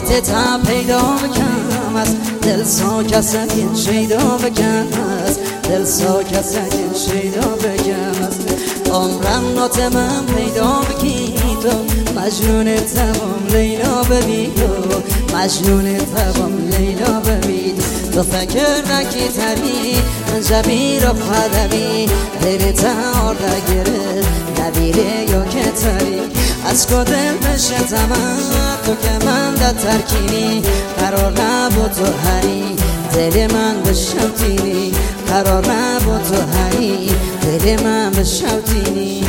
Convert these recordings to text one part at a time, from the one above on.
تا پیدا بکن از دل ساک از سکین شیدا بکن از دل ساک از سکین شیدا بکن از عمرم نات من پیدا بکی تو مجنون تمام لیلا ببی تو مجنون تمام لیلا ببی تو فکر نکی تری جبیر و خدمی دل تار دگره نبیره یا که تری از کدل بشه تمام تو که من در ترکینی قرار نبود تو هری دل من بشم تینی قرار نبود تو هری دل من بشم تینی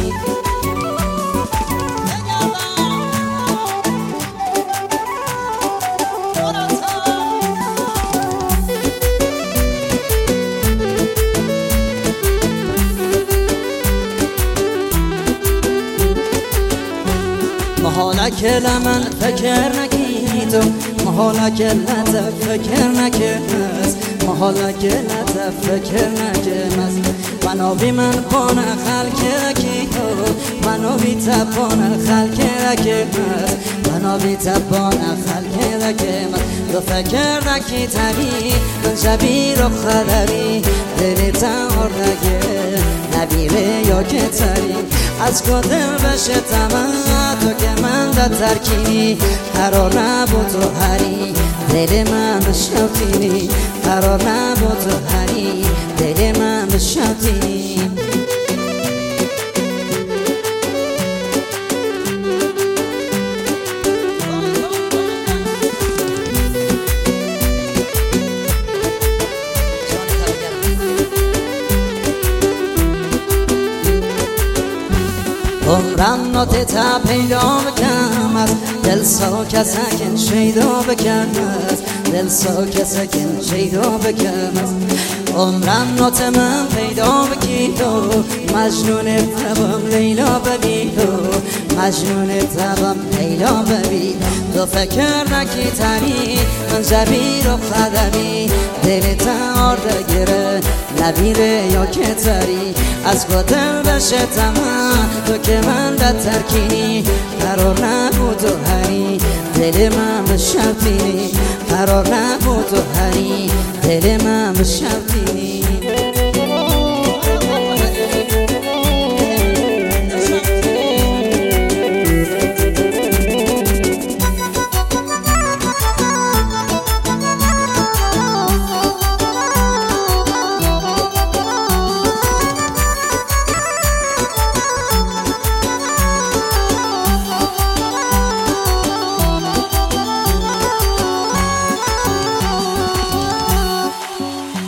محاله که لمن فکر نکی تو محاله که لطف فکر نکرد محاله که لطف فکر نکرد منابی من پانه خلق رکی تو منابی تبانه خلق رکرد منابی تبانه خلق رکرد تو فکر نکی تری من جبیر و خدری دل تار نگه نبیره یا که تری از کدل بشه تمام تو که من در ترکینی قرار نبود تو هری دل من بشم تینی قرار نبود تو هری دل من بشم تینی عمرم نات تا پیدا بکن از دل ساک از سکن شیدا بکن از دل ساک از سکن شیدا بکن از عمرم نات من پیدا بکی تو مجنون تبام لیلا ببی تو مجنون تبام لیلا ببی تو فکر نکی تری من جبیر و خدمی دل تار دگره نبیره یا که تری از کدل بشه تمام تو که من در ترکینی قرار نبود تو هری دل من بشم تینی قرار نبود تو هری دل من بشم تینی